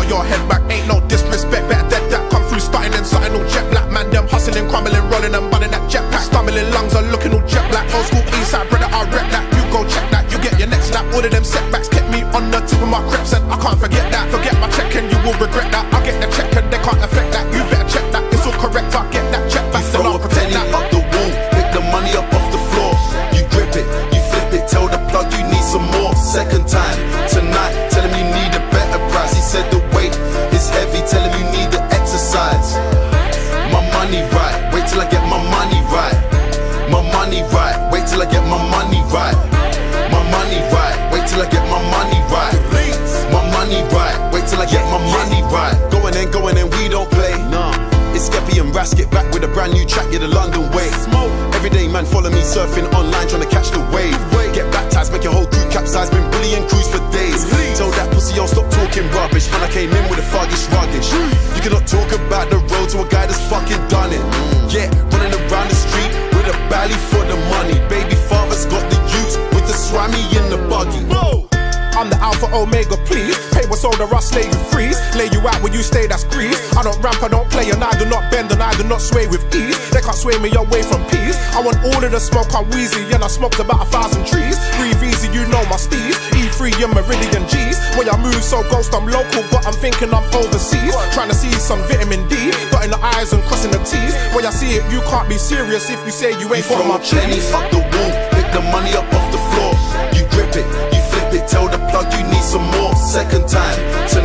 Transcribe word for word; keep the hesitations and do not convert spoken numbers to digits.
your head back. Ain't no disrespect, better dead that. Come through starting and starting all jet black. Man, them hustling, crumbling, rolling and bunning that jetpack. Stumbling lungs are looking all jet black. Old school east side brother, I rep that. You go check that, you get your next lap. All of them setbacks kept me on the tip of my creps, and I can't forget that. Forget my check and you will regret that. I get the check and they can't affect that. You better check that, it's all correct. I get that check back, then I'll protect that. Up the wall, pick the money up off the floor. You grip it, you flip it, tell the plug you need some more. Second time tonight, tell him you need a better price. He said the weight is heavy, tell him you need the exercise. My money right, wait till I get my money right. My money right, wait till I get my money right. My money right, wait till I get my money right. My money right, wait till I get my money right. Going in, going in, we don't play. Nah. It's Skeppy and Ras, get back with a brand new track, yeah, the London way. Everyday man follow me surfing online, trying to catch the wave. Get baptized, make your whole crew capsize, been bullying crews for days. Tell that pussy, yo, stop talking rubbish. Man, I came in with a fuggish ruggish. You cannot talk about the road to a guy that's fucking done it. Yeah, running around the street with a belly for the money. Baby father's got the youths with the swammy in the buggy. I'm the Alpha Omega, please. Pay what's older, I slay you freeze. Lay you out where you stay, that's grease. I don't ramp, I don't play, and I do not bend, and I do not sway with ease. They can't sway me away from peace. I want all of the smoke, I'm wheezy, and I smoked about a thousand trees. Breathe easy, you know my steez. E three and Meridian G's. When I move so ghost, I'm local, but I'm thinking I'm overseas. Trying to see some vitamin D, dotting the I's and crossing the T's. When I see it, you can't be serious if you say you ain't got my pennies up the wall, pick the money up off the floor. You grip it, you flip it, tell the plug you need some more. Second time